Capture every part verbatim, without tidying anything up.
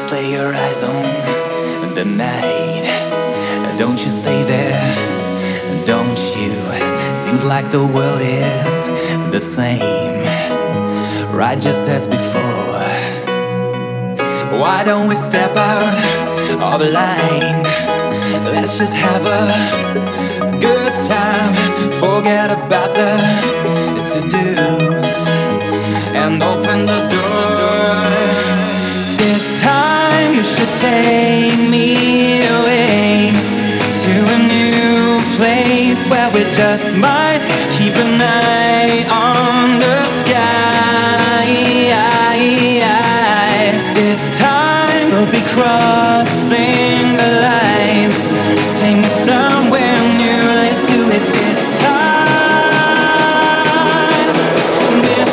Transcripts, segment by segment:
lay your eyes on the night. Don't you stay there, don't you? Seems like the world is the same, right just as before. Why don't we step out of line? Let's just have a good time. Forget about the to-dos and open the door. This time you should take me away to a new place where we just might keep an eye on the sky. This time we'll be crossing the lines. Take me somewhere new, let's do it this time. This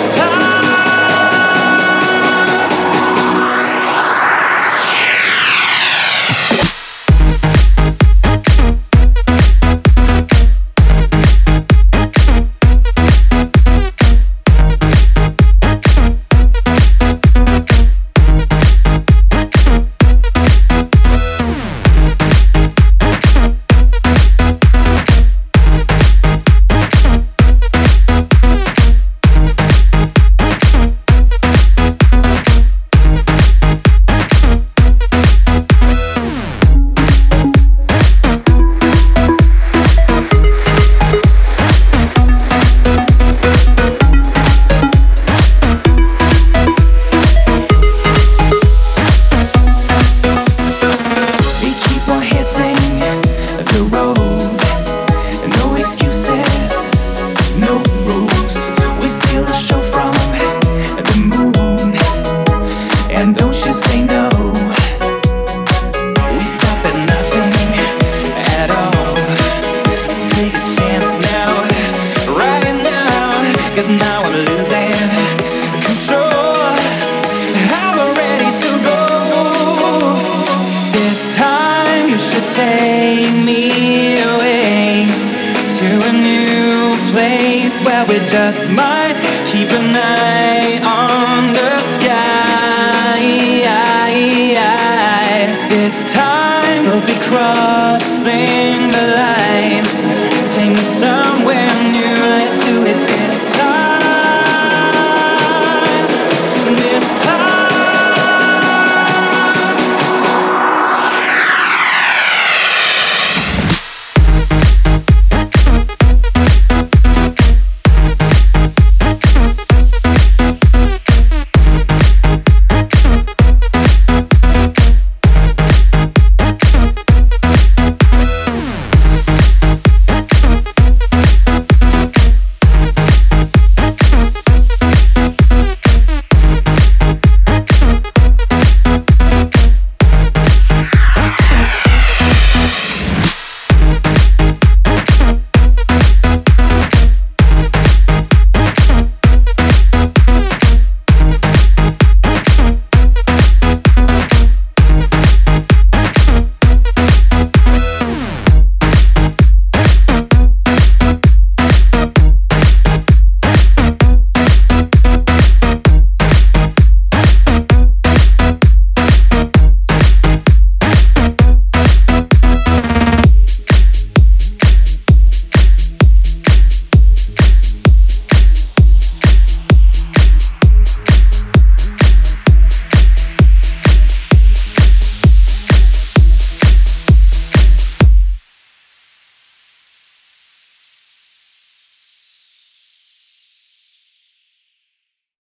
take me away to a new place where we just might keep an eye